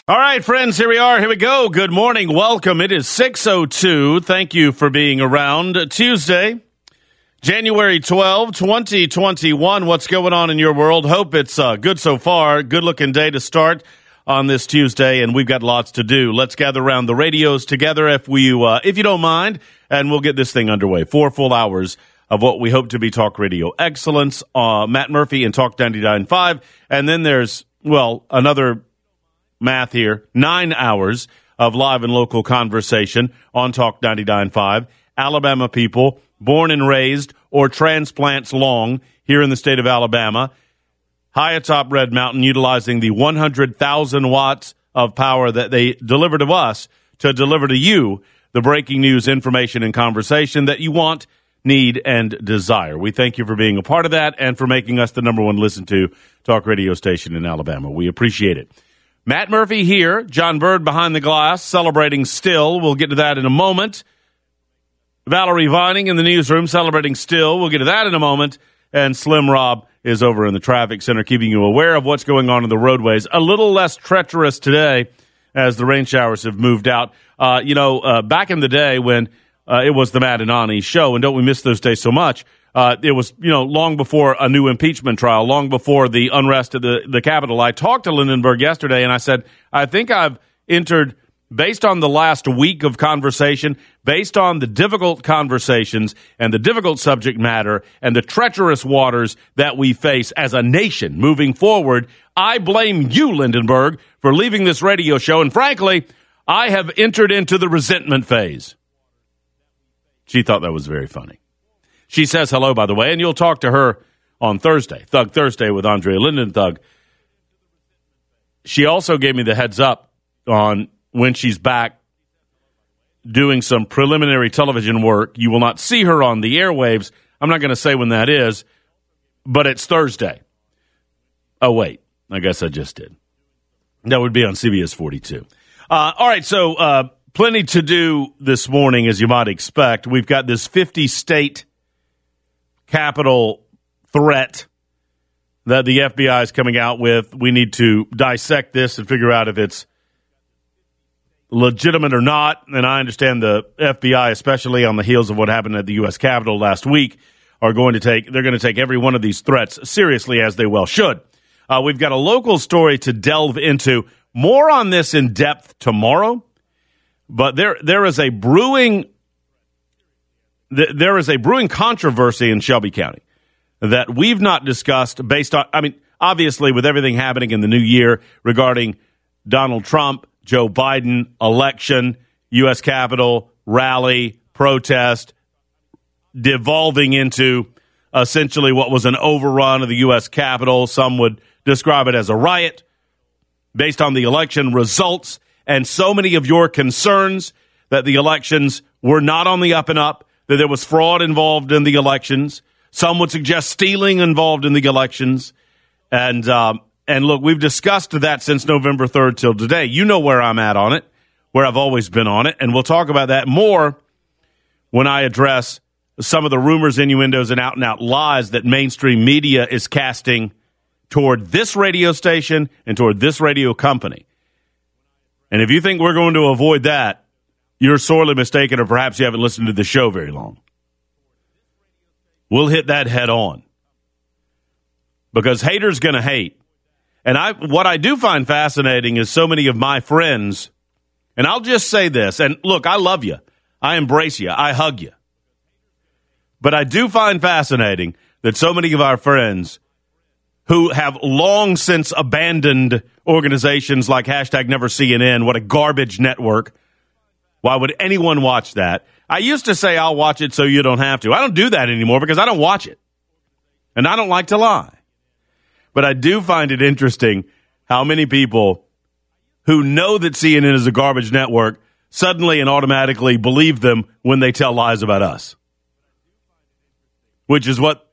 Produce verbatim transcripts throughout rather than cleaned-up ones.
All right, friends, here we are. Here we go. Good morning. Welcome. It is six oh two. Thank you for being around. Tuesday, January twelfth, twenty twenty-one. What's going on in your world? Hope it's uh, good so far. Good-looking day to start on this Tuesday, and we've got lots to do. Let's gather around the radios together if we, uh, if you don't mind, and we'll get this thing underway. Four full hours of what we hope to be talk radio excellence. Uh, Matt Murphy and Talk ninety-nine point five, and then there's, well, another math here, nine hours of live and local conversation on Talk ninety-nine point five. Alabama people, born and raised or transplants long here in the state of Alabama, high atop Red Mountain, utilizing the one hundred thousand watts of power that they deliver to us to deliver to you the breaking news, information, and conversation that you want, need, and desire. We thank you for being a part of that and for making us the number one listened to talk radio station in Alabama. We appreciate it. Matt Murphy here, John Bird behind the glass, celebrating still. We'll get to that in a moment. Valerie Vining in the newsroom, celebrating still. We'll get to that in a moment. And Slim Rob is over in the traffic center, keeping you aware of what's going on in the roadways. A little less treacherous today as the rain showers have moved out. Uh, you know, uh, back in the day when uh, it was the Matt and Ani show, and don't we miss those days so much, Uh, it was, you know, long before a new impeachment trial, long before the unrest at the, the Capitol. I talked to Lindenberg yesterday, and I said, I think I've entered, based on the last week of conversation, based on the difficult conversations and the difficult subject matter and the treacherous waters that we face as a nation moving forward, I blame you, Lindenberg, for leaving this radio show. And frankly, I have entered into the resentment phase. She thought that was very funny. She says hello, by the way, and you'll talk to her on Thursday, Thug Thursday with Andrea Linden Thug. She also gave me the heads up on when she's back doing some preliminary television work. You will not see her on the airwaves. I'm not going to say when that is, but it's Thursday. Oh, wait. I guess I just did. That would be on C B S forty-two. Uh, all right, so uh, plenty to do this morning, as you might expect. We've got this fifty-state capital threat that the F B I is coming out with. We need to dissect this and figure out if it's legitimate or not. And I understand the F B I, especially on the heels of what happened at the U S Capitol last week, are going to take, they're going to take every one of these threats seriously, as they well should. Uh, we've got a local story to delve into. More on this in depth tomorrow, but there there is a brewing There is a brewing controversy in Shelby County that we've not discussed based on, I mean, obviously with everything happening in the new year regarding Donald Trump, Joe Biden, election, U S Capitol, rally, protest, devolving into essentially what was an overrun of the U S Capitol. Some would describe it as a riot based on the election results and so many of your concerns that the elections were not on the up and up, that there was fraud involved in the elections. Some would suggest stealing involved in the elections. And um, and look, we've discussed that since November third till today. You know where I'm at on it, where I've always been on it. And we'll talk about that more when I address some of the rumors, innuendos, and out-and-out lies that mainstream media is casting toward this radio station and toward this radio company. And if you think we're going to avoid that, you're sorely mistaken, or perhaps you haven't listened to the show very long. We'll hit that head on. Because haters going to hate. And I, what I do find fascinating is so many of my friends, and I'll just say this, and look, I love you. I embrace you. I hug you. But I do find fascinating that so many of our friends who have long since abandoned organizations like hashtag Never C N N, what a garbage network. Why would anyone watch that? I used to say I'll watch it so you don't have to. I don't do that anymore because I don't watch it. And I don't like to lie. But I do find it interesting how many people who know that C N N is a garbage network suddenly and automatically believe them when they tell lies about us. Which is what,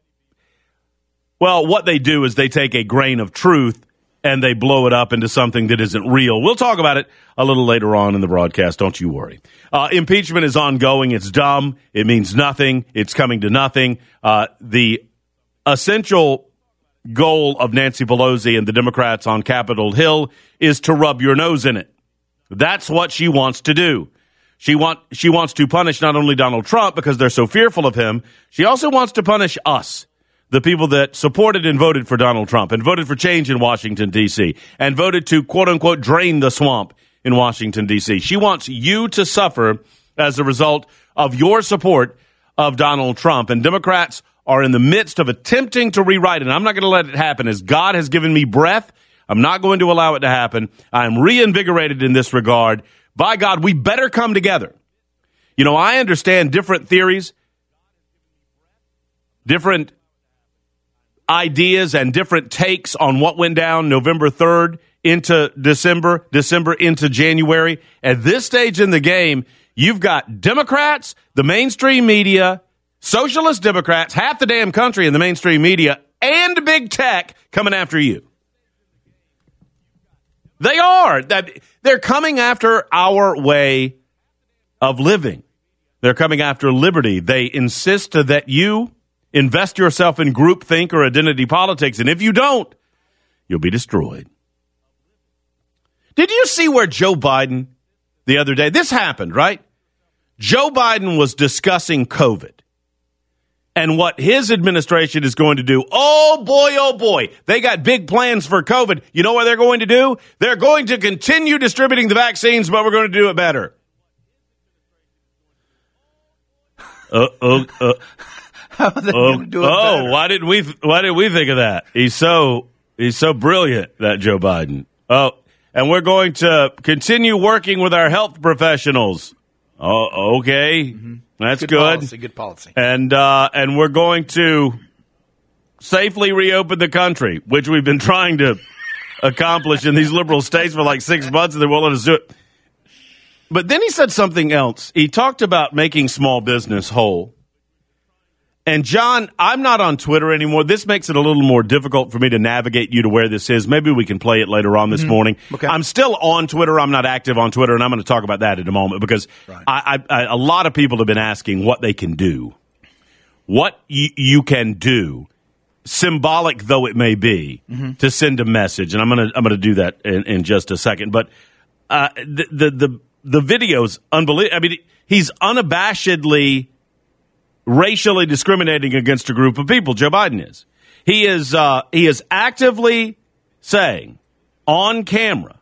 well, what they do is they take a grain of truth and they blow it up into something that isn't real. We'll talk about it a little later on in the broadcast. Don't you worry. Uh, impeachment is ongoing. It's dumb. It means nothing. It's coming to nothing. Uh, the essential goal of Nancy Pelosi and the Democrats on Capitol Hill is to rub your nose in it. That's what she wants to do. She want she wants to punish not only Donald Trump because they're so fearful of him, she also wants to punish us, the people that supported and voted for Donald Trump and voted for change in Washington, D C, and voted to, quote-unquote, drain the swamp in Washington, D C. She wants you to suffer as a result of your support of Donald Trump. And Democrats are in the midst of attempting to rewrite it. And I'm not going to let it happen. As God has given me breath, I'm not going to allow it to happen. I'm reinvigorated in this regard. By God, we better come together. You know, I understand different theories, different ideas, and different takes on what went down November third into December, December into January. At this stage in the game, you've got Democrats, the mainstream media, socialist Democrats, half the damn country in the mainstream media, and big tech coming after you. They are. They're coming after our way of living. They're coming after liberty. They insist that you invest yourself in groupthink or identity politics, and if you don't, you'll be destroyed. Did you see where Joe Biden the other day, this happened, right? Joe Biden was discussing COVID and what his administration is going to do. Oh, boy, oh, boy. They got big plans for COVID. You know what they're going to do? They're going to continue distributing the vaccines, but we're going to do it better. Uh, uh, uh, How are they uh, going to do it oh, better? why didn't we? Why did we think of that? He's so he's so brilliant, that Joe Biden. Oh, and we're going to continue working with our health professionals. Oh, okay. Mm-hmm. That's good. Good policy, good policy. And uh, and we're going to safely reopen the country, which we've been trying to accomplish in these liberal states for like six months, and they won't let us do it. But then he said something else. He talked about making small business whole. And, John, I'm not on Twitter anymore. This makes it a little more difficult for me to navigate you to where this is. Maybe we can play it later on this mm-hmm. morning. Okay. I'm still on Twitter. I'm not active on Twitter, and I'm going to talk about that in a moment because right. I, I, I, a lot of people have been asking what they can do. What y- you can do, symbolic though it may be, mm-hmm. to send a message. And I'm going to I'm going to do that in, in just a second. But uh, the, the, the, the video's unbelievable. I mean, he's unabashedly racially discriminating against a group of people. Joe Biden is. He is uh, he is actively saying on camera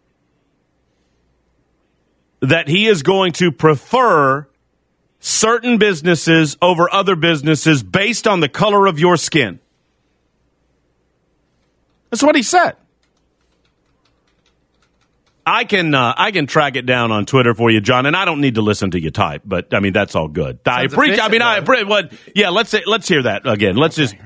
that he is going to prefer certain businesses over other businesses based on the color of your skin. That's what he said. I can uh, I can track it down on Twitter for you, John, and I don't need to listen to you type, but I mean that's all good. Sounds I appreciate. I mean, I appreciate. What? Yeah, let's say, let's hear that again. Let's okay. just.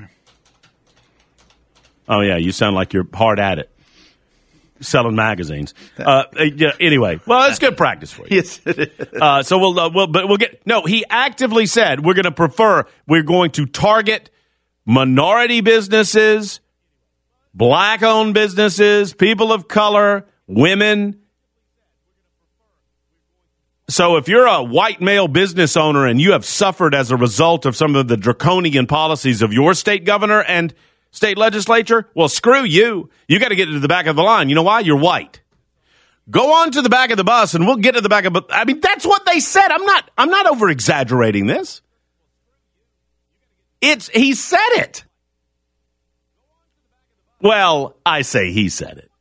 Oh yeah, you sound like you're hard at it, selling magazines. Uh, yeah. Anyway, well, it's good practice for you. Yes, it is. Uh, so we'll uh, we'll but we'll get. No, he actively said we're going to prefer. We're going to target minority businesses, black-owned businesses, people of color, women. So if you're a white male business owner and you have suffered as a result of some of the draconian policies of your state governor and state legislature, well, screw you. You got to get to the back of the line. You know why? You're white. Go on to the back of the bus and we'll get to the back of the bus. I mean, that's what they said. I'm not I'm not over exaggerating this. It's he said it. Well, I say he said it.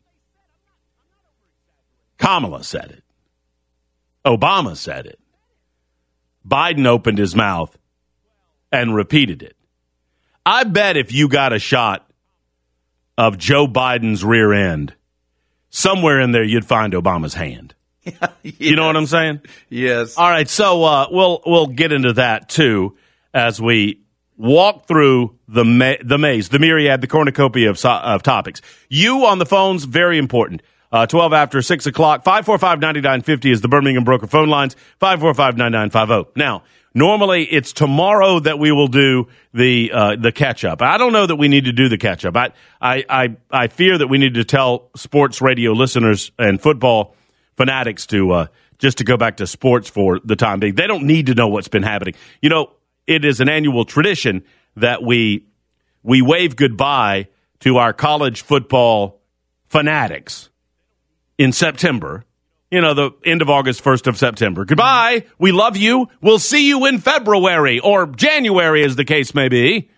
Kamala said it. Obama said it. Biden opened his mouth and repeated it. I bet if you got a shot of Joe Biden's rear end, somewhere in there you'd find Obama's hand. Yes. You know what I'm saying? Yes. All right, so uh, we'll we'll get into that too as we walk through the ma- the maze, the myriad, the cornucopia of, so- of topics. You on the phones, very important. Uh, twelve after six o'clock. five four five, nine nine five zero is the Birmingham Broker phone lines. five four five, nine nine five zero. Now, normally it's tomorrow that we will do the uh, the catch up. I don't know that we need to do the catch up. I, I I I fear that we need to tell sports radio listeners and football fanatics to uh, just to go back to sports for the time being. They don't need to know what's been happening. You know, it is an annual tradition that we we wave goodbye to our college football fanatics in September. You know, the end of August, first of September. Goodbye. We love you. We'll see you in February or January, as the case may be.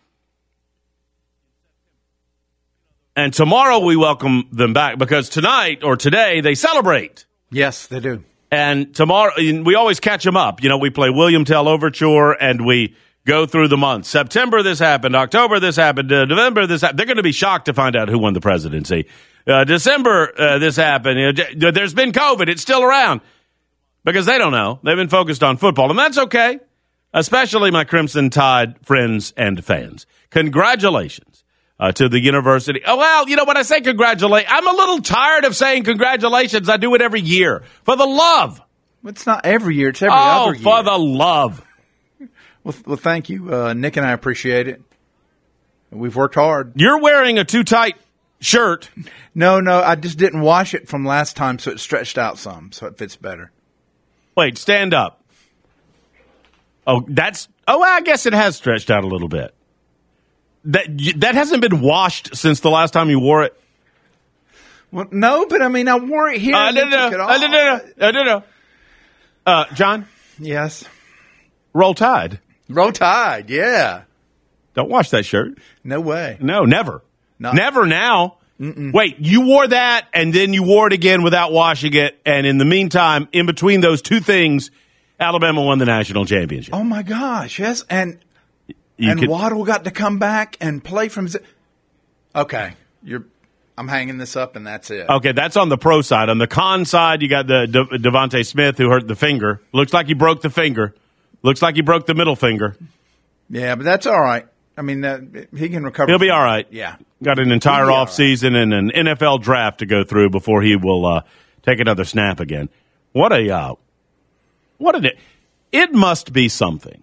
And tomorrow we welcome them back because tonight or today they celebrate. Yes, they do. And tomorrow, we always catch them up. You know, we play William Tell Overture, and we go through the months. September, this happened. October, this happened. Uh, November, this happened. They're going to be shocked to find out who won the presidency. Uh, December, uh, this happened. You know, there's been COVID. It's still around because they don't know. They've been focused on football, and that's okay, especially my Crimson Tide friends and fans. Congratulations uh, to the university. Oh, well, you know, when I say congratulate, I'm a little tired of saying congratulations. I do it every year for the love. It's not every year. It's every oh, other year. for the love. Well, well, thank you. Uh, Nick and I appreciate it. We've worked hard. You're wearing a too tight shirt. No, no, I just didn't wash it from last time, so it stretched out some, so it fits better. Wait, stand up. Oh, that's. Oh, I guess it has stretched out a little bit. That that hasn't been washed since the last time you wore it. Well, no, but I mean, I wore it here. Uh, and no, then no, took it no, off. no, no, no, no, no. Uh, John, Yes. Roll Tide. Roll Tide, yeah. Don't wash that shirt. No way. No, never. No. Never now. Mm-mm. Wait, you wore that and then you wore it again without washing it. And in the meantime, in between those two things, Alabama won the national championship. Oh, my gosh, yes. And You and could- Waddle got to come back and play from Z- Okay, you're. I'm hanging this up, and that's it. Okay, that's on the pro side. On the con side, you got the De- Devontae Smith who hurt the finger. Looks like he broke the finger. Looks like he broke the middle finger. Yeah, but that's all right. I mean, uh, he can recover. He'll be from all it. right. Yeah. Got an entire He'll be all off season and an N F L draft to go through before he will uh, take another snap again. What a uh, what a it must be something.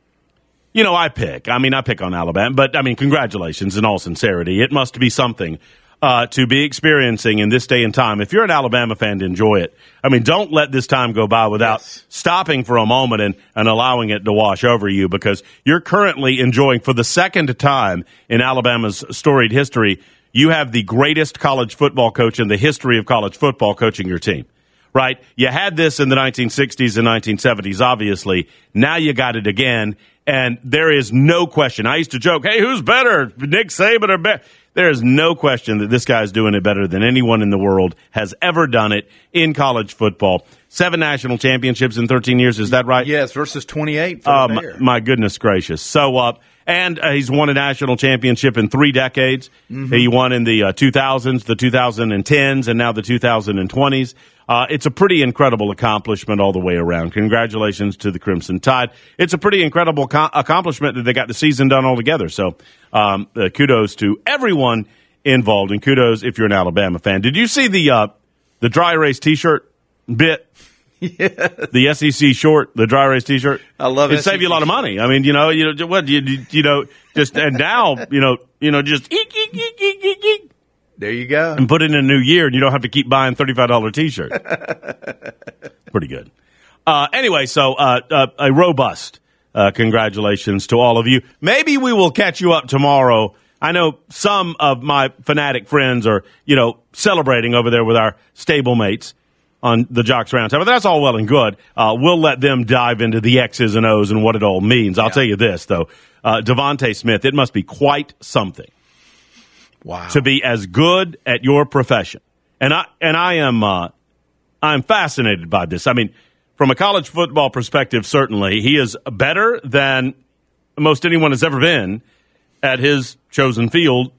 You know, I pick. I mean, I pick on Alabama, but I mean, congratulations in all sincerity. It must be something uh, to be experiencing in this day and time. If you're an Alabama fan, to enjoy it. I mean, don't let this time go by without Yes. stopping for a moment and, and allowing it to wash over you, because you're currently enjoying, for the second time in Alabama's storied history, you have the greatest college football coach in the history of college football coaching your team. Right? You had this in the nineteen sixties and nineteen seventies, obviously. Now you got it again, and there is no question. I used to joke, hey, who's better, Nick Saban or better? There is no question that this guy's doing it better than anyone in the world has ever done it in college football. Seven national championships in thirteen years, is that right? Yes, versus twenty-eight for Uh, the my, Bear. my goodness gracious. So, uh, and uh, he's won a national championship in three decades. Mm-hmm. He won in the uh, two thousands, the two thousand tens, and now the two thousand twenties. Uh, it's a pretty incredible accomplishment all the way around. Congratulations to the Crimson Tide. It's a pretty incredible co- accomplishment that they got the season done all together. So um, uh, kudos to everyone involved, and kudos if you're an Alabama fan. Did you see the uh, the dry erase T-shirt bit? Yes. The S E C short, the dry erase T-shirt. I love it. S E C Save you a lot of money. I mean, you know, you know what you you know just and now you know you know just eek, eek, eek, eek, eek, eek, There you go. and put it in a new year, and you don't have to keep buying thirty-five dollars T-shirts. Pretty good. Uh, anyway, so uh, uh, a robust uh, congratulations to all of you. Maybe we will catch you up tomorrow. I know some of my fanatic friends are, you know, celebrating over there with our stablemates on the Jocks Roundtable. That's all well and good. Uh, we'll let them dive into the X's and O's and what it all means. I'll Yeah. tell you this, though. Uh, Devontae Smith, it must be quite something Wow. to be as good at your profession. And I and I am uh, I'm fascinated by this. I mean, from a college football perspective, certainly he is better than most anyone has ever been at his chosen field.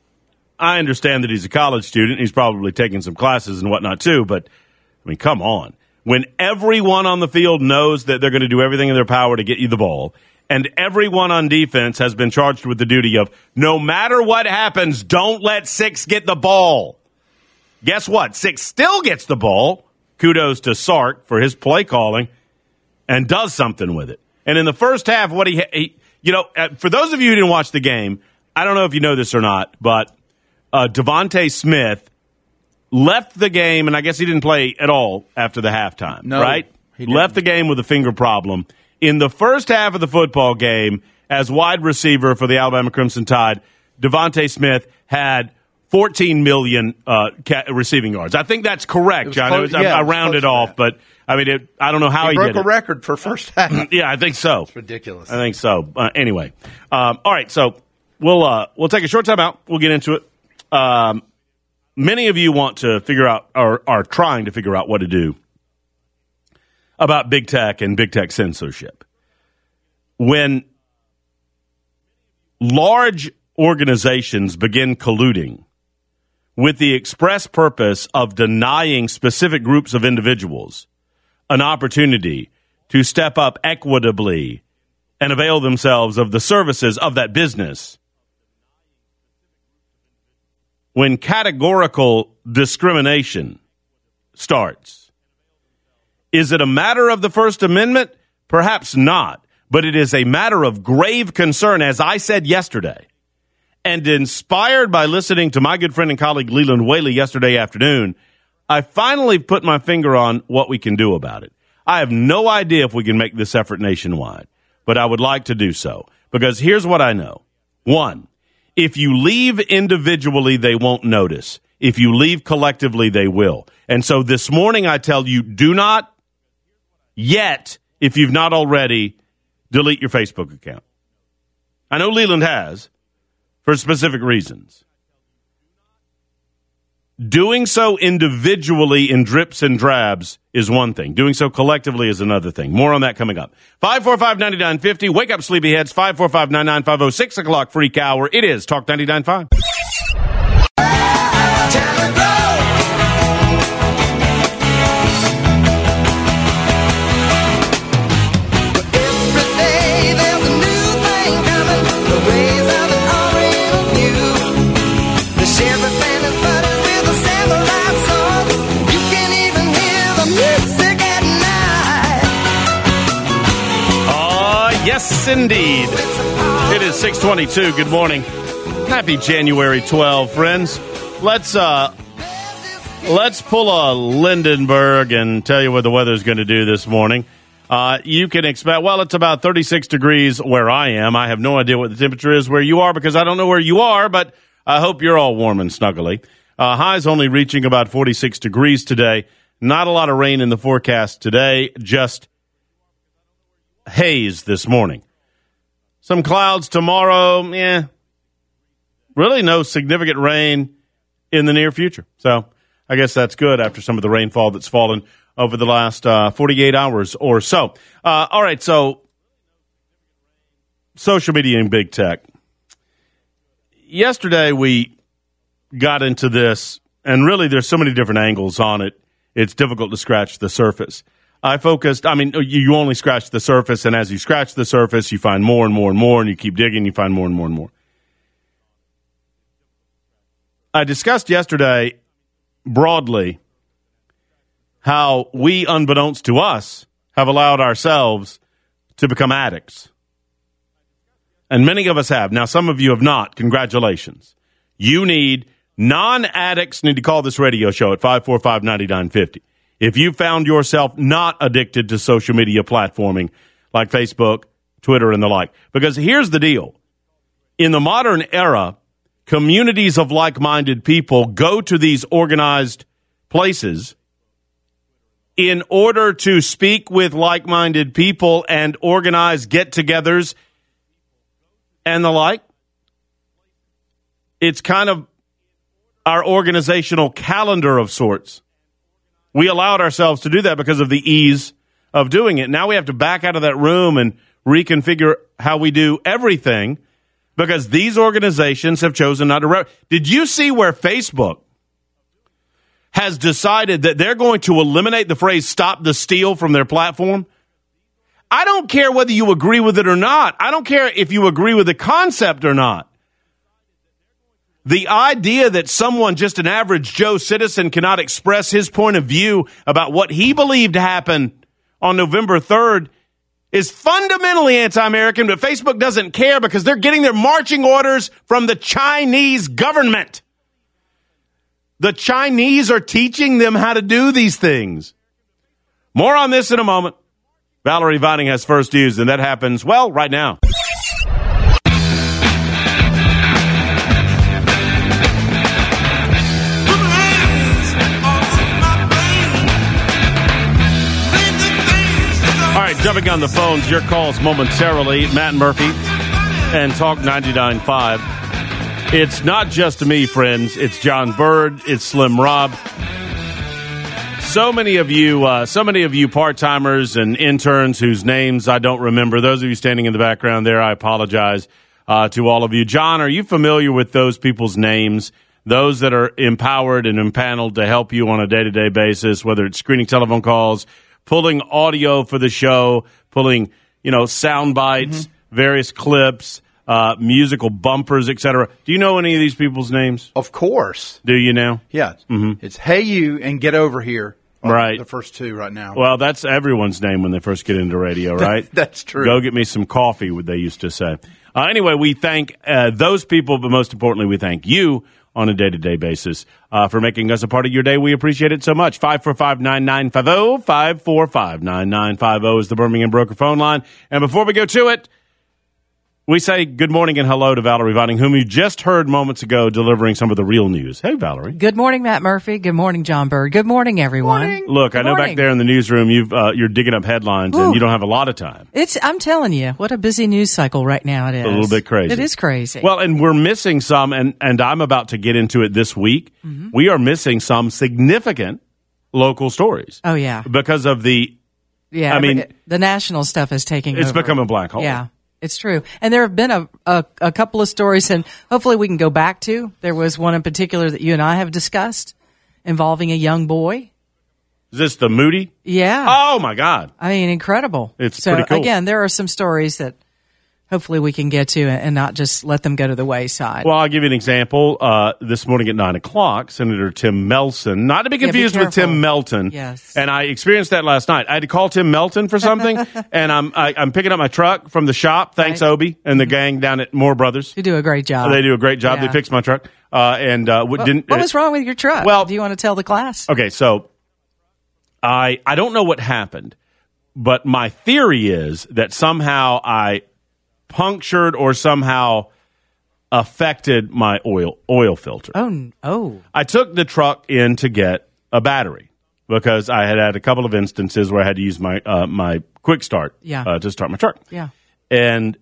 I understand that he's a college student. He's probably taking some classes and whatnot too. But I mean, come on. When everyone on the field knows that they're going to do everything in their power to get you the ball, and everyone on defense has been charged with the duty of, no matter what happens, don't let Six get the ball. Guess what? Six still gets the ball. Kudos to Sark for his play calling, and does something with it. And in the first half, what he, he you know, uh, for those of you who didn't watch the game, I don't know if you know this or not, but uh, Devontae Smith left the game, and I guess he didn't play at all after the halftime, No, right? he didn't. Left the game with a finger problem. In the first half of the football game, as wide receiver for the Alabama Crimson Tide, Devontae Smith had fourteen million uh, ca- receiving yards. I think that's correct, John. Close, it was, yeah, I, I it was rounded close off, but I mean, it, I don't know how he, he broke did a it. record for first half. Yeah, I think so. It's ridiculous. I think so. Uh, anyway, um, all right. So we'll uh, we'll take a short time out. We'll get into it. Um, many of you want to figure out, or are trying to figure out what to do about big tech and big tech censorship. When large organizations begin colluding with the express purpose of denying specific groups of individuals an opportunity to step up equitably and avail themselves of the services of that business, when categorical discrimination starts, is it a matter of the First Amendment? Perhaps not, but it is a matter of grave concern, as I said yesterday. And inspired by listening to my good friend and colleague Leland Whaley yesterday afternoon, I finally put my finger on what we can do about it. I have no idea if we can make this effort nationwide, but I would like to do so. Because here's what I know. One, if you leave individually, they won't notice. If you leave collectively, they will. And so this morning I tell you, do not yet, if you've not already, delete your Facebook account. I know Leland has, for specific reasons. Doing so individually in drips and drabs is one thing. Doing so collectively is another thing. More on that coming up. five four five, nine nine five zero. Wake up, sleepyheads. five four five, nine nine five zero. six o'clock freak hour. It is Talk ninety-nine point five. Yes, indeed. It is six twenty-two. Good morning. Happy January twelfth, friends. Let's uh, let's pull a Lindenberg and tell you what the weather's going to do this morning. Uh, you can expect, well, it's about thirty-six degrees where I am. I have no idea what the temperature is where you are because I don't know where you are, but I hope you're all warm and snuggly. Uh, highs only reaching about forty-six degrees today. Not a lot of rain in the forecast today, just haze this morning. Some clouds tomorrow. Yeah, really no significant rain in the near future. So I guess that's good after some of the rainfall that's fallen over the last uh, forty-eight hours or so. Uh, all right, so social media and big tech. Yesterday we got into this, and really there's so many different angles on it, it's difficult to scratch the surface. I focused, I mean, you only scratch the surface, and as you scratch the surface, you find more and more and more, and you keep digging, you find more and more and more. I discussed yesterday broadly how we, unbeknownst to us, have allowed ourselves to become addicts. And many of us have. Now, some of you have not. Congratulations. You need, non-addicts need to call this radio show at five four five, nine nine five zero. If you found yourself not addicted to social media platforming like Facebook, Twitter, and the like. Because here's the deal. In the modern era, communities of like-minded people go to these organized places in order to speak with like-minded people and organize get-togethers and the like. It's kind of our organizational calendar of sorts. We allowed ourselves to do that because of the ease of doing it. Now we have to back out of that room and reconfigure how we do everything because these organizations have chosen not to. Re- Did you see where Facebook has decided that they're going to eliminate the phrase "stop the steal" from their platform? I don't care whether you agree with it or not. I don't care if you agree with the concept or not. The idea that someone, just an average Joe citizen, cannot express his point of view about what he believed happened on November third is fundamentally anti-American, but Facebook doesn't care because they're getting their marching orders from the Chinese government. The Chinese are teaching them how to do these things. More on this in a moment. Valerie Vining has first news, and that happens, well, right now. jumping on the phones, your calls momentarily. Matt Murphy and Talk ninety-nine point five. It's not just me, friends. It's John Bird. It's Slim Rob. So many of you, uh, so many of you part-timers and interns whose names I don't remember. Those of you standing in the background there, I apologize uh, to all of you. John, are you familiar with those people's names? Those that are empowered and empaneled to help you on a day-to-day basis, whether it's screening telephone calls, pulling audio for the show, pulling, you know, sound bites, mm-hmm. various clips, uh, musical bumpers, et cetera. Do you know any of these people's names? Of course. Do you now? Yeah. Mm-hmm. It's Hey You and Get Over Here. Right. The first two right now. Well, that's everyone's name when they first get into radio, right? That's true. Go get me some coffee, what they used to say. Uh, anyway, we thank uh, those people, but most importantly, we thank you on a day-to-day basis uh, for making us a part of your day. We appreciate it so much. five four five, nine nine five zero, five four five, nine nine five zero is the Birmingham Broker phone line. And before we go to it, we say good morning and hello to Valerie Vining, whom you just heard moments ago delivering some of the real news. Hey, Valerie. Good morning, Matt Murphy. Good morning, John Bird. Good morning, everyone. Morning. Look, Good I know morning. back there in the newsroom you've, uh, you're digging up headlines, Ooh. and you don't have a lot of time. It's. I'm telling you, what a busy news cycle right now it is. A little bit crazy. It is crazy. Well, and we're missing some, and, and I'm about to get into it this week. Mm-hmm. We are missing some significant local stories. Oh, yeah. Because of the, yeah, I mean, the national stuff is taking it's over. become a black hole. Yeah. It's true. And there have been a, a, a couple of stories, and hopefully we can go back to. There was one in particular that you and I have discussed involving a young boy. Is this the Moody? Yeah. Oh, my God. I mean, incredible. It's so, pretty cool. Again, there are some stories that hopefully we can get to and not just let them go to the wayside. Well, I'll give you an example. Uh, this morning at nine o'clock, Senator Tim Melton, not to be confused yeah, be with Tim Melton. Yes. And I experienced that last night. I had to call Tim Melton for something, and I'm I, I'm picking up my truck from the shop. Thanks, Right. Obie and the gang down at Moore Brothers. You do a great job. They do a great job. Yeah. They fixed my truck. Uh, and uh, What, didn't. what was wrong with your truck? Well- do you want to tell the class? Okay, so I I don't know what happened, but my theory is that somehow I punctured or somehow affected my oil oil filter. Oh, n- oh, I took the truck in to get a battery because I had had a couple of instances where I had to use my uh, my quick start Yeah. uh, to start my truck. yeah. And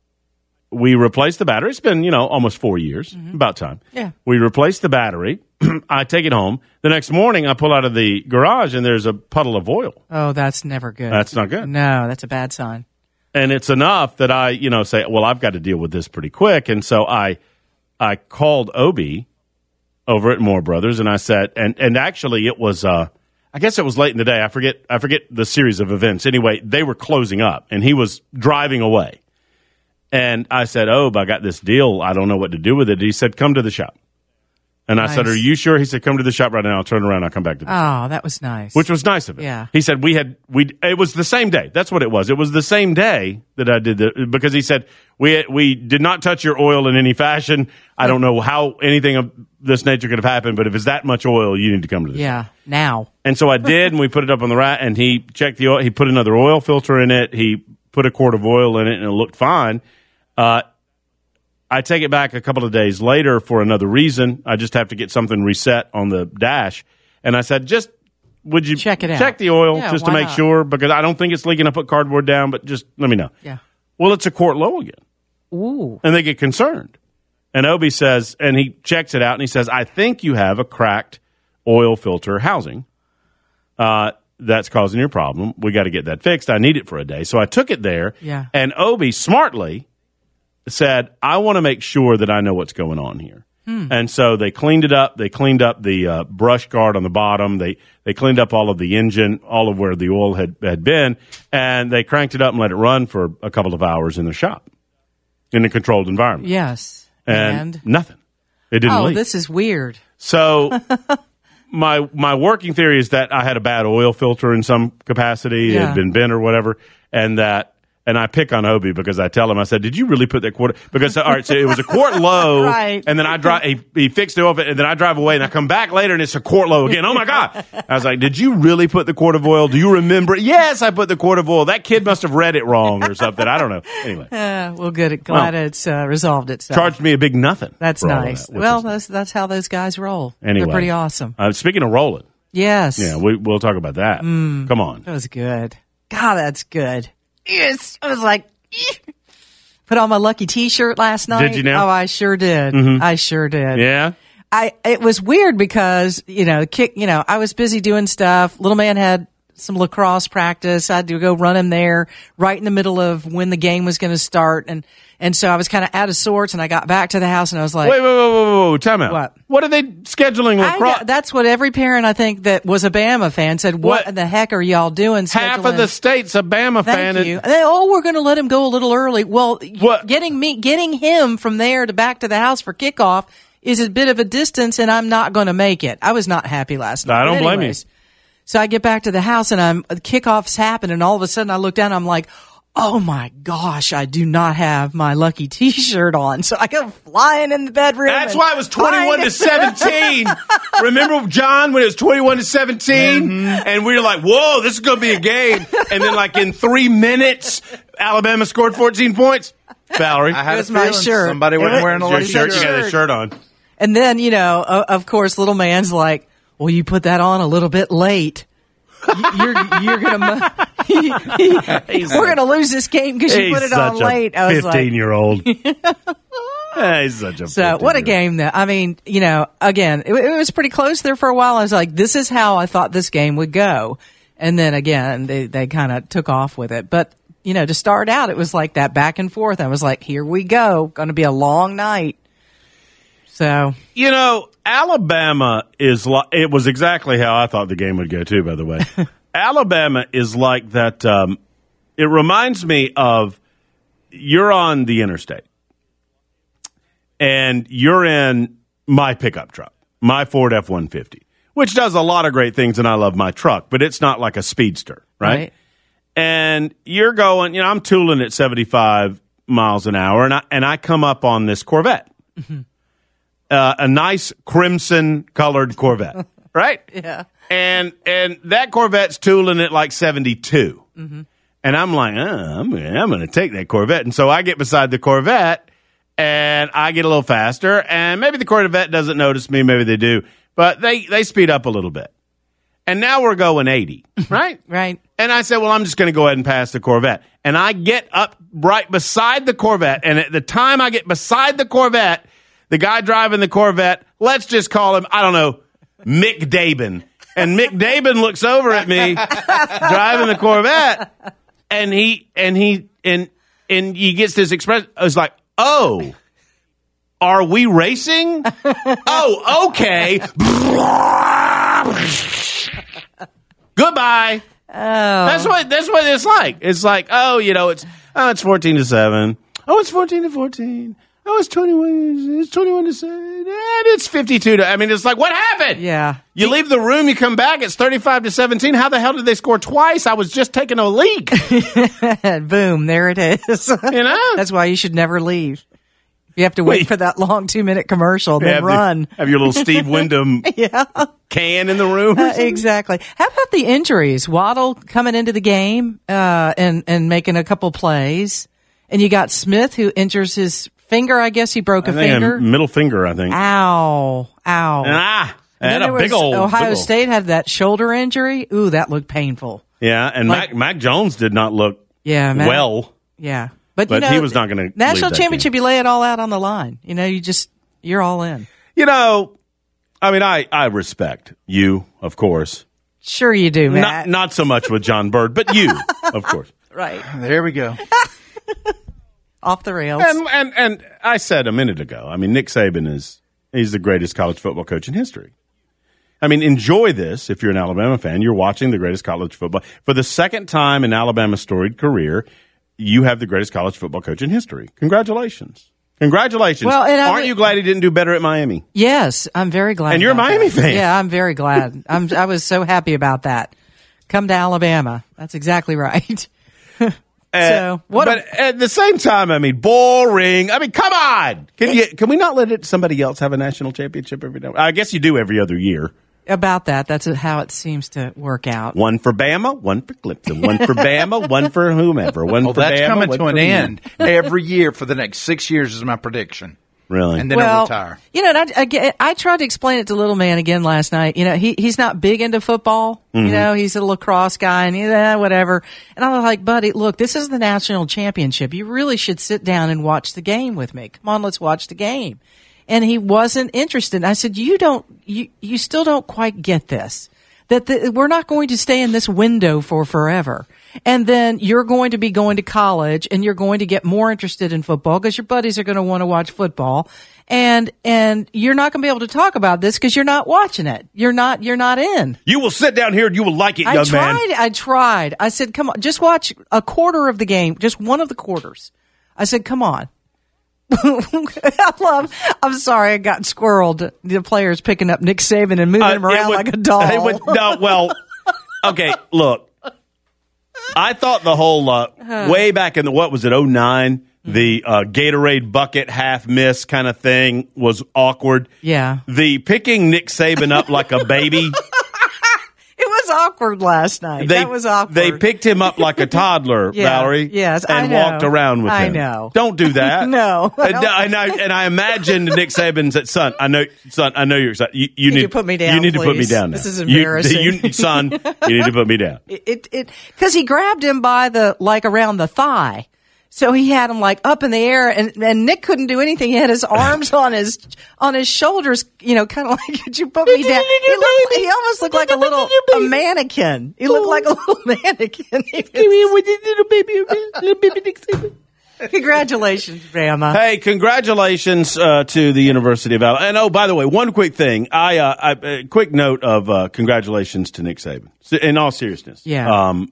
we replaced the battery. It's been, you know, almost four years, about time. Yeah. We replaced the battery. I take it home. The next morning, I pull out of the garage, and there's a puddle of oil. Oh, that's never good. That's not good. No, that's a bad sign. And it's enough that I, you know, say, well, I've got to deal with this pretty quick. And so I I called Obie over at Moore Brothers, and I said, and, and actually it was, uh, I guess it was late in the day. I forget, I forget the series of events. Anyway, they were closing up, and he was driving away. And I said, oh, I got this deal. I don't know what to do with it. He said, come to the shop. And I Nice. said, are you sure? He said, come to the shop right now. I'll turn around. I'll come back to the shop. Oh, that was nice. Which was nice of him. Yeah. He said, we had, we, it was the same day. That's what it was. It was the same day that I did the, because he said, we, we did not touch your oil in any fashion. I don't know how anything of this nature could have happened, but if it's that much oil, you need to come to the shop. yeah, now. And so I did, and we put it up on the rack, and he checked the oil. He put another oil filter in it. He put a quart of oil in it, and it looked fine. Uh, I take it back a couple of days later for another reason. I just have to get something reset on the dash. And I said, just would you Check it out. check the oil Yeah, just to why make not? sure? Because I don't think it's leaking. I put cardboard down, but just let me know. Yeah. Well, it's a quart low again. Ooh. And they get concerned. And Obie says, and he checks it out, and he says, I think you have a cracked oil filter housing. Uh, that's causing your problem. We got to get that fixed. I need it for a day. So I took it there. Yeah. And Obie smartly said, I want to make sure that I know what's going on here. Hmm. And so they cleaned it up. They cleaned up the uh, brush guard on the bottom. They they cleaned up all of the engine, all of where the oil had, had been, and they cranked it up and let it run for a couple of hours in the shop in a controlled environment. Yes. And, And, nothing. It didn't oh, leak. this is weird. So my my working theory is that I had a bad oil filter in some capacity. It Yeah. had been bent or whatever, and that. And I pick on Obie because I tell him, I said, did you really put that quart? Because, all right, so it was a quart low. Right. And then I drive, he, he fixed it off, and then I drive away, and I come back later, and it's a quart low again. Oh, my God. I was like, did you really put the quart of oil? Do you remember? Yes, I put the quart of oil. That kid must have read it wrong or something. I don't know. Anyway. Uh, well, good. Glad Well, it's uh, resolved itself. Charged me a big nothing. That's for all of nice. that, which well, is- that's that's how those guys roll. anyway. They're pretty awesome. Uh, speaking of rolling, Yes. yeah, we, we'll talk about that. Mm. Come on. That was good. God, that's good. Yes. I was like, "Eek." Put on my lucky T-shirt last night. Did you now? Oh, I sure did. Mm-hmm. I sure did. Yeah. I, it was weird because, you know, kick, you know, I was busy doing stuff. Little man had some lacrosse practice. I had to go run him there right in the middle of when the game was going to start. And, and so I was kind of out of sorts, and I got back to the house and I was like, Wait, wait, wait, wait, wait, time out. What? What are they scheduling I, lacrosse? that's what every parent, I think, that was a Bama fan said, what, What? the heck are y'all doing? Half scheduling? of the state's a Bama Thank fan. you. And, And then, oh, we're going to let him go a little early. Well, What? getting me, getting him from there to back to the house for kickoff is a bit of a distance, and I'm not going to make it. I was not happy last night. I don't But blame you. anyways, So I get back to the house, and I'm kickoffs happen, and all of a sudden I look down, and I'm like, oh my gosh, I do not have my lucky T-shirt on. So I go flying in the bedroom. That's and why it was twenty-one to find- seventeen. Remember, John, when it was twenty-one to seventeen? Mm-hmm. And we were like, whoa, this is going to be a game. And then, like, in three minutes, Alabama scored fourteen points. Valerie. I had It was a my feeling shirt. somebody It wasn't was- wearing a your lucky shirt, you shirt. got a shirt on. And then, you know, uh, of course, little man's like, well, you put that on a little bit late. You- You're you're gonna we're gonna lose this game because you put it on late. I was like, fifteen-year-old. Yeah, he's such a so what a game though. I mean, you know, again, it, it was pretty close there for a while. I was like, this is how I thought this game would go, and then again, they they kind of took off with it. But you know, to start out, it was like that back and forth. I was like, here we go, going to be a long night. So You know, Alabama is like, it was exactly how I thought the game would go, too, by the way. Alabama is like that. Um, it reminds me of you're on the interstate and you're in my pickup truck, my Ford F one fifty, which does a lot of great things, and I love my truck, but it's not like a speedster, right? right. And you're going, you know, I'm tooling at seventy-five miles an hour, and I, and I come up on this Corvette. Mm-hmm. Uh, a nice crimson-colored Corvette, right? Yeah. And and that Corvette's tooling at like seventy-two. Mm-hmm. And I'm like, uh, I'm, I'm going to take that Corvette. And so I get beside the Corvette, and I get a little faster. And maybe the Corvette doesn't notice me. Maybe they do. But they, they speed up a little bit. And now we're going eighty, right? Right. And I said, well, I'm just going to go ahead and pass the Corvette. And I get up right beside the Corvette. And at the time I get beside the Corvette, the guy driving the Corvette, let's just call him, I don't know, Mick Dabin. And Mick Dabin looks over at me driving the Corvette, and he and he and and he gets this expression. I was like, "Oh, are we racing? Oh, okay." Goodbye. Oh. That's what that's what it's like. It's like, oh, you know, it's oh, it's fourteen to seven. Oh, it's fourteen to fourteen. Oh, it's twenty-one. It's twenty-one to seven. And it's fifty-two to. I mean, it's like, what happened? Yeah. You leave the room, you come back. It's thirty-five to seventeen. How the hell did they score twice? I was just taking a leak. Boom, there it is. You know, That's why you should never leave. You have to wait, Wait. for that long two minute commercial, then have, the- run. have your little Steve Wyndham Yeah, can in the room. or uh, something? exactly. How about the injuries? Waddle coming into the game uh, and and making a couple plays, and you got Smith who injures his finger. I guess he broke I a think finger. a middle finger, I think. Ow, ow. Ah, And had then a there big was old Ohio big old- State had that shoulder injury. Ooh, that looked painful. Yeah, and Like- Mac, Mac Jones did not look Yeah, man. well. Yeah, but, But you know, he was not gonna lead national that championship. You lay it all out on the line. You know, you just you're all in. You know, I mean, I, I respect you, of course. Sure, you do, Not, Matt. not so much with John Bird, but you, of course. right There we go. off the rails. And, and and I said a minute ago, I mean, Nick Saban is he's the greatest college football coach in history. I mean, enjoy this if you're an Alabama fan. You're watching the greatest college football. For the second time in Alabama's storied career, you have the greatest college football coach in history. Congratulations. Congratulations. Well, and I Aren't would- you glad he didn't do better at Miami? Yes, I'm very glad. And you're a about Miami that. fan. Yeah, I'm very glad. I'm. I was so happy about that. Come to Alabama. That's exactly right. So, what But at the same time, I mean, boring. I mean, come on. Can you? Can we not let it, somebody else have a national championship every now? I guess you do every other year. About that? That's how it seems to work out. One for Bama, one for Clemson, one for Bama, one for whomever. One Well, for that's Bama, coming one to for an whomever. end every year for the next six years is my prediction. Really? And then well, he'll retire. You know, and I, I, get- I tried to explain it to Little Man again last night. You know, he he's not big into football. Mm-hmm. You know, he's a lacrosse guy and yeah, whatever. And I was like, buddy, look, this is the national championship. You really should sit down and watch the game with me. Come on, let's watch the game. And he wasn't interested. And I said, you don't, you, you still don't quite get this. That the, we're not going to stay in this window for forever. And then you're going to be going to college and you're going to get more interested in football because your buddies are going to want to watch football. And, and you're not going to be able to talk about this because you're not watching it. You're not, you're not in. You will sit down here and you will like it, I young tried, man. I tried. I said, come on, just watch a quarter of the game, just one of the quarters. I said, come on. I love, I'm sorry, I got squirreled. The players picking up Nick Saban and moving Uh, him around would- like a doll. it would- no, well, okay, look. I thought the whole, uh, way back in the, what was it, oh nine, the uh, Gatorade bucket half miss kind of thing was awkward. Yeah. The picking Nick Saban up like a baby. It was awkward last night. They, that was awkward. They picked him up like a toddler, Yeah, Valerie. yes, I and know. walked around with I him. know. Don't do that. No, I And, don't. and I and I imagined Nick Saban said, "Son, I know, son, I know you're excited. You, you Could need you put me down, You need to put me please? down. Now. This is You- embarrassing. You, son, you need to put me down." It, it, because he grabbed him by the, like around the thigh. So he had him like up in the air and, and Nick couldn't do anything. He had his arms on his, on his shoulders, you know, kind of like, could you put me down? He, looked, he almost looked like a little, a mannequin. He looked like a little mannequin. Congratulations, Bama. Hey, congratulations uh, to the University of Alabama. And oh, by the way, one quick thing. I, uh, I uh, quick note of uh, congratulations to Nick Saban. In all seriousness, Yeah. Um,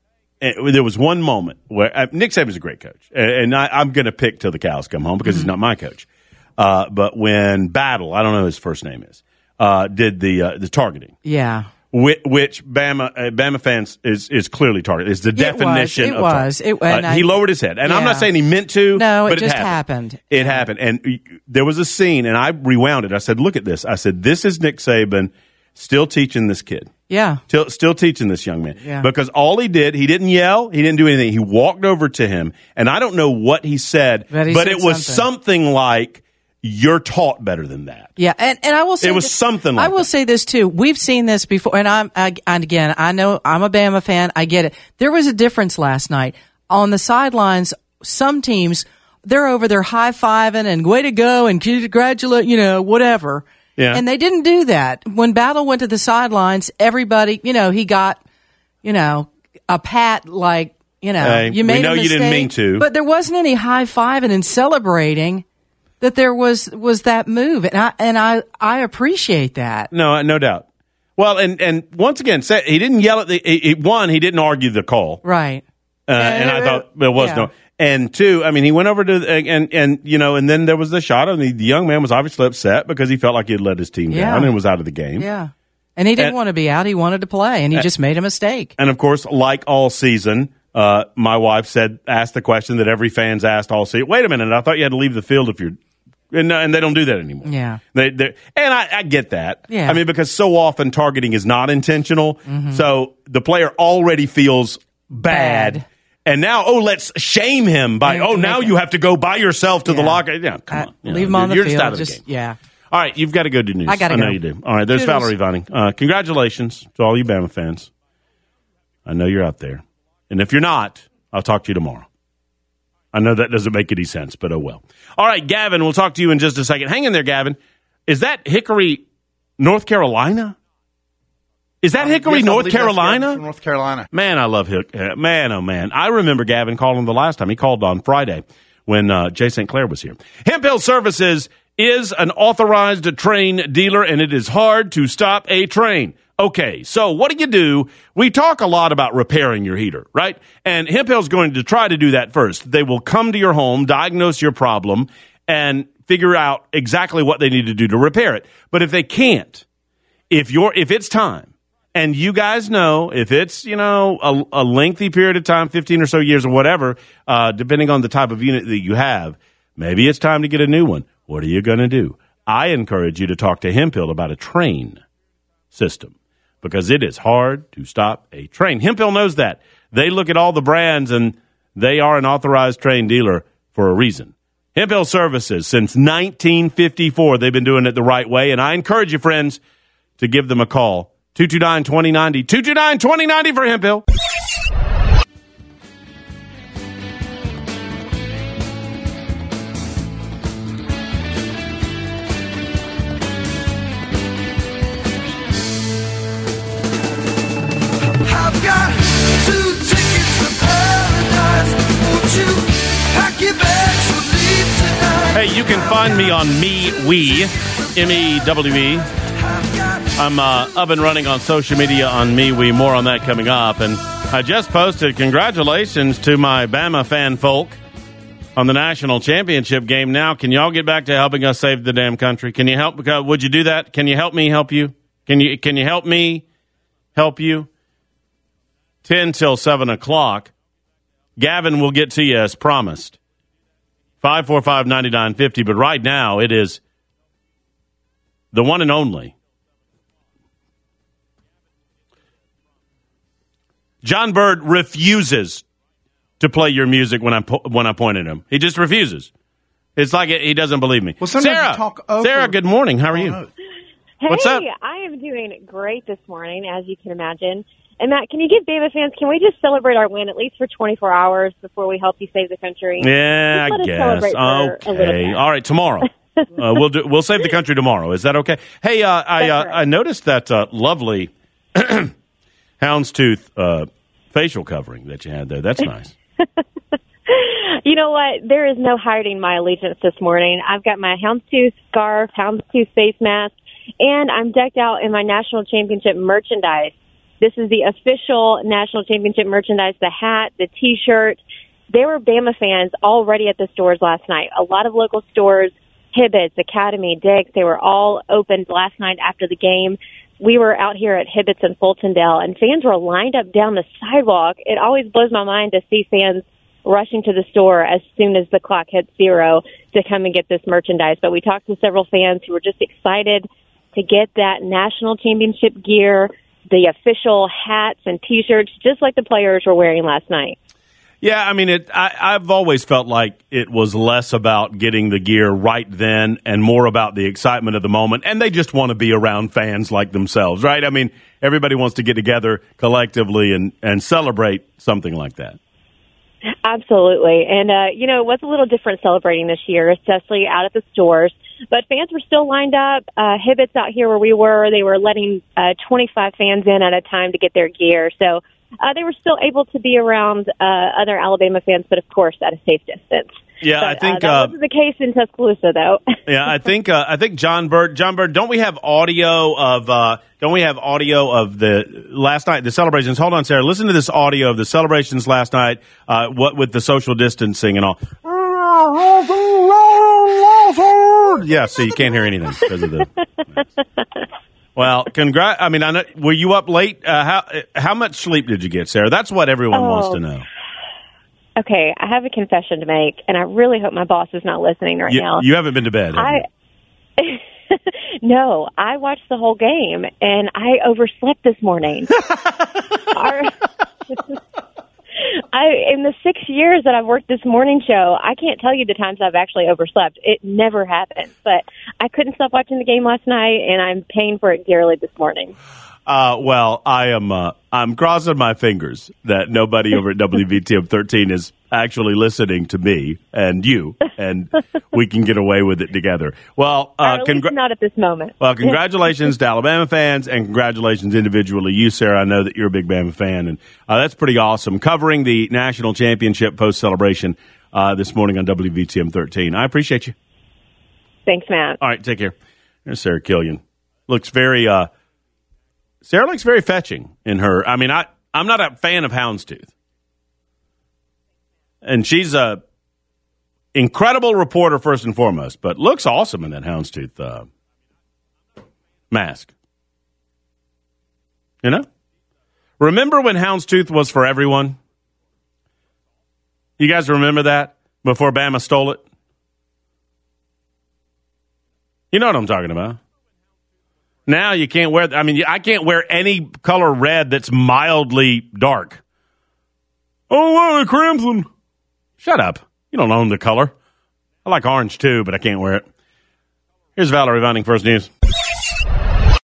and there was one moment where uh, Nick Saban's a great coach, and, and I, I'm going to pick till the cows come home because Mm-hmm. he's not my coach. Uh, but when Battle, I don't know what his first name is, uh, did the uh, the targeting. Yeah. Which, which Bama uh, Bama fans is is clearly targeted. It's the definition It of was. target. It was. Uh, he lowered his head, and I'm Yeah. not saying he meant to. No, it but just happened. happened. It happened, and y- there was a scene, and I rewound it. I said, "Look at this." I said, "This is Nick Saban still teaching this kid, Yeah. still still teaching this young man." Yeah. Because all he did, he didn't yell, he didn't do anything. He walked over to him, and I don't know what he said, But he but said it was something. something like, "You're taught better than that." Yeah, and, and I will say It was this- something like I will that. say this too. We've seen this before, and I'm I, and again, I know I'm a Bama fan. I get it. There was a difference last night on the sidelines. Some teams they're over there high fiving and way to go and congratulate, you know, whatever. Yeah. And they didn't do that when Battle went to the sidelines. Everybody, you know, he got, you know, a pat like, you know, Hey, you we made know a you mistake, didn't mean to. but there wasn't any high fiving and celebrating. That there was was that move, and I and I I appreciate that. No, no doubt. Well, and and once again, say- he didn't yell at the he, he- one. He didn't argue the call, Right. uh, and I thought there was Yeah. no. And two, I mean, he went over to and and you know, and then there was the shot, and the, the young man was obviously upset because he felt like he had let his team Yeah. down and was out of the game. Yeah. And he didn't And- want to be out. He wanted to play, and he just made a mistake. And of course, like all season, uh, my wife said, asked the question that every fan's asked all season. Wait a minute, I thought you had to leave the field if you're. And, and they don't do that anymore. Yeah. They, they and I, I get that. Yeah. I mean, because so often targeting is not intentional. So the player already feels bad. Bad. And now, oh, let's shame him by, Yeah, oh, you now make you it- have to go by yourself to the Yeah. locker. Yeah, come I- on. You leave know, him on the you're field. just out of the Just game. yeah. All right, you've got to go do news. I gotta know go. you do. All right, there's Toodles. Valerie Vining. Uh, congratulations to all you Bama fans. I know you're out there. And if you're not, I'll talk to you tomorrow. I know that doesn't make any sense, but oh well. All right, Gavin, we'll talk to you in just a second. Hang in there, Gavin. Is that Hickory, North Carolina? Is that Hickory, Yes, I North believe that's Carolina? from North Carolina. Man, I love Hick. uh, Man, oh man. I remember Gavin calling the last time. He called on Friday when uh, Jay Saint Clair was here. Hemp Hill Services is an authorized train dealer, and it is hard to stop a train. Okay, so what do you do? We talk a lot about repairing your heater, right? And Hemp Hill's going to try to do that first. They will come to your home, diagnose your problem, and figure out exactly what they need to do to repair it. But if they can't, if you're if it's time, and you guys know if it's, you know, a, a lengthy period of time, fifteen or so years or whatever, uh, depending on the type of unit that you have, maybe it's time to get a new one. What are you going to do? I encourage you to talk to Hemphill about a train system because it is hard to stop a train. Hemphill knows that. They look at all the brands and they are an authorized train dealer for a reason. Hemp Hill Services, since nineteen fifty-four, they've been doing it the right way, and I encourage you, friends, to give them a call. two two nine, two zero nine zero, two two nine, two zero nine zero for Hemp Hill. I've got two tickets to paradise. Won't you pack your bags with me tonight? Hey, you can find me on MeWe, M E W E. I'm uh, up and running on social media on MeWe. More on that coming up. And I just posted congratulations to my Bama fan folk on the national championship game. Now, can y'all get back to helping us save the damn country? Can you help? Would you do that? Can you help me help you? Can you Can you help me help you? ten till seven o'clock. Gavin will get to you as promised. five four five, nine nine five zero. But right now, it is the one and only John Bird refuses to play your music when I po- when I point at him. He just refuses. It's like he doesn't believe me. Well, sometimes Sarah, you talk over- Sarah, good morning. How are you? Hey, What's up? I am doing great this morning, as you can imagine. And Matt, can you give Bama fans, can we just celebrate our win at least for twenty-four hours before we help you save the country? Yeah, Just let I us guess. celebrate for a little Okay. bit. All right, tomorrow. uh, we'll do. We'll save the country tomorrow. Is that okay? Hey, uh, I uh, right. I noticed that uh, lovely houndstooth uh, facial covering that you had there. That's nice. You know what? There is no hiding my allegiance this morning. I've got my houndstooth scarf, houndstooth face mask, and I'm decked out in my national championship merchandise. This is the official national championship merchandise, the hat, the T-shirt. There were Bama fans already at the stores last night. A lot of local stores, Hibbett's, Academy, Dick's, they were all opened last night after the game. We were out here at Hibbett's in Fultondale, and fans were lined up down the sidewalk. It always blows my mind to see fans rushing to the store as soon as the clock hits zero to come and get this merchandise. But we talked to several fans who were just excited to get that national championship gear, the official hats and T-shirts, just like the players were wearing last night. Yeah, I mean, it. I, I've always felt like it was less about getting the gear right then and more about the excitement of the moment. And they just want to be around fans like themselves, right? I mean, everybody wants to get together collectively and, and celebrate something like that. Absolutely. And, uh, you know, it was a little different celebrating this year, especially out at the stores. But fans were still lined up. Uh, Hibbett's out here where we were, they were letting uh, twenty-five fans in at a time to get their gear. So uh, they were still able to be around uh, other Alabama fans, but, of course, at a safe distance. Yeah, but, I think uh, that uh, wasn't the case in Tuscaloosa, though. yeah, I think uh, I think John Bird. John Bird, don't we have audio of? Uh, don't we have audio of the last night the celebrations? Hold on, Sarah. Listen to this audio of the celebrations last night. Uh, what with the social distancing and all. Yeah, so you can't hear anything because of the. Well, congrats. I mean, I know, were you up late? Uh, how how much sleep did you get, Sarah? That's what everyone Oh. wants to know. Okay, I have a confession to make, and I really hope my boss is not listening right You, now. you haven't been to bed. have I you? No, I watched the whole game, and I overslept this morning. Our, I in the six years that I've worked this morning show, I can't tell you the times I've actually overslept. It never happens, but I couldn't stop watching the game last night, and I'm paying for it dearly this morning. Uh, well, I am. Uh, I'm crossing my fingers that nobody over at W V T M thirteen is actually listening to me and you, and we can get away with it together. Well, Or uh, at least congra- not at this moment. well, congratulations to Alabama fans, and congratulations individually, you, Sarah. I know that you're a big Bama fan, and uh, that's pretty awesome. Covering the national championship post celebration uh, this morning on W V T M thirteen. I appreciate you. Thanks, Matt. All right, take care. There's Sarah Killian. Looks very. Uh, Sarah looks very fetching in her. I mean, I, I'm not a fan of houndstooth. And she's a incredible reporter, first and foremost, but looks awesome in that houndstooth uh, mask. You know? Remember when houndstooth was for everyone? You guys remember that before Bama stole it? You know what I'm talking about. Now you can't wear, I mean, I can't wear any color red that's mildly dark. Oh, well, the crimson. Shut up. You don't own the color. I like orange too, but I can't wear it. Here's Valerie Vining, First News.